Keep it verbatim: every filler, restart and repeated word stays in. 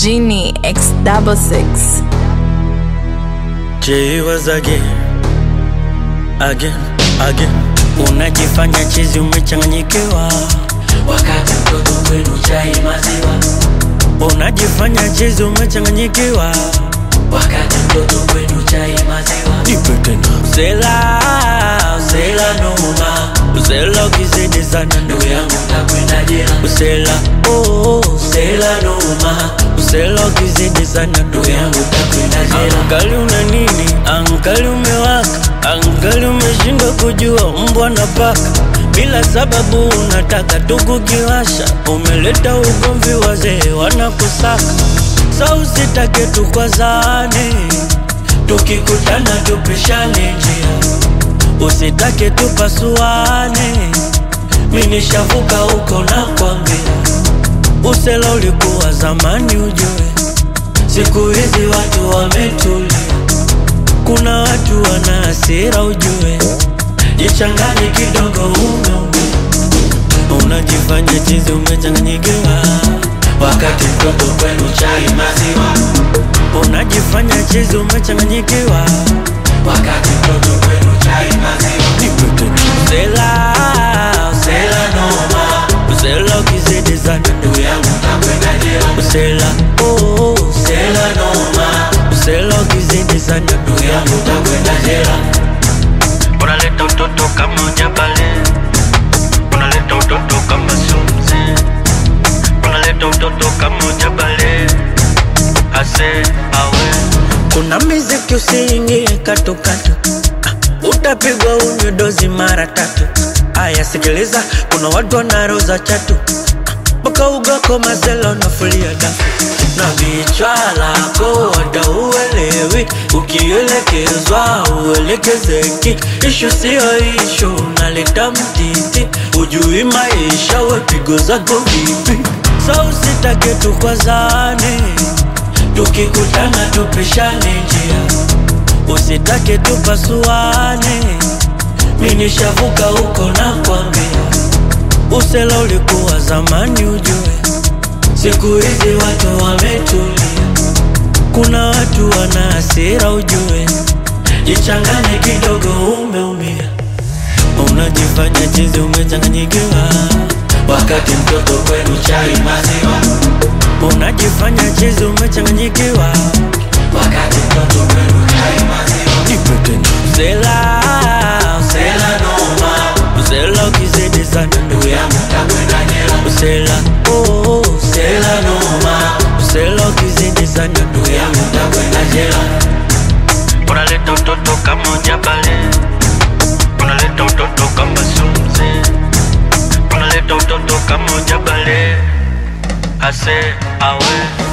Genie X double six. Jay was again, again, again. Unajifanya chizi umechanganyikiwa, wakati mtoto kwenu chai maziwa. Unajifanya chizi umechanganyikiwa, wakati mtoto kwenu chai maziwa. Nipe tena. Usela, usela noma, usela ukizidi sana ndugu yangu utakwenda jela. Usela, oh, usela noma, usela ukizidi sana ndugu yangu utakwenda jela. Angali una nini? Angali umewaka, angali umeshindwa kujua mbwa na paka. Bila sababu unataka tukukiwasha, umeleta ugomvi wazee wanakusaka. Sa usitake tukwazane, tukikutana tupishane njia. Usitake tupasuane, minishavuka huko na kwambia. Usela ulikuwa zamani ujue, siku hizi watu wametulia. Kuna watu wana hasira ujue, jichanganye kidogo umeumia. Unajifanya chizi umechanganyikiwa, wakati mtoto kwenu chai maziwa. Unajifanya chizi umechanganyikiwa, wakati mtoto kwenu chai maziwa. Usela, usela noma, usela ukizidi sana ndugu yangu utakwenda jela. Usela, oh, usela noma, usela ukizidi sana ndugu yangu utakwenda jela. Unaleta utoto kama ujabale, unaleta utoto kama sumzi, unaleta utoto kama ujabale, ase awe. Kuna miziki usiingie katu katu, ah, utapigwa unywe dozi mara tatu. Aya sikiliza, kuna watu wanaroza chatu, baka ugako mazela unafulia dafu. Na vichwa lako wada uwelewi, ukielekezwa uelekezeki. Ishu siyo ishu, unaleta mtiti, ujui maisha wepigo zako vipi. Sa usitake tukwazane, tukikutana tupishane njia. Usitake tupasuane, minishavuka huko na kwambia. Usela ulikuwa zamani ujue, siku hizi watu wametulia. Kuna watu wana hasira ujue, jichanganye kidogo umeumia. Unajifanya chizi umechanganyikiwa, wakati mtoto kwenu chai maziwa. Unajifanya chizi umechanganyikiwa, wakati mtoto kwenu chai maziwa. Usela, usela noma, usela ukizidi sana ndugu yangu utakwenda jela. Usela, oh, usela noma, usela ukizidi sana ndugu yangu utakwenda jela. Unaleta utoto kama ujabale, unaleta utoto kama sumzi, unaleta utoto kama ujabale, ase awe.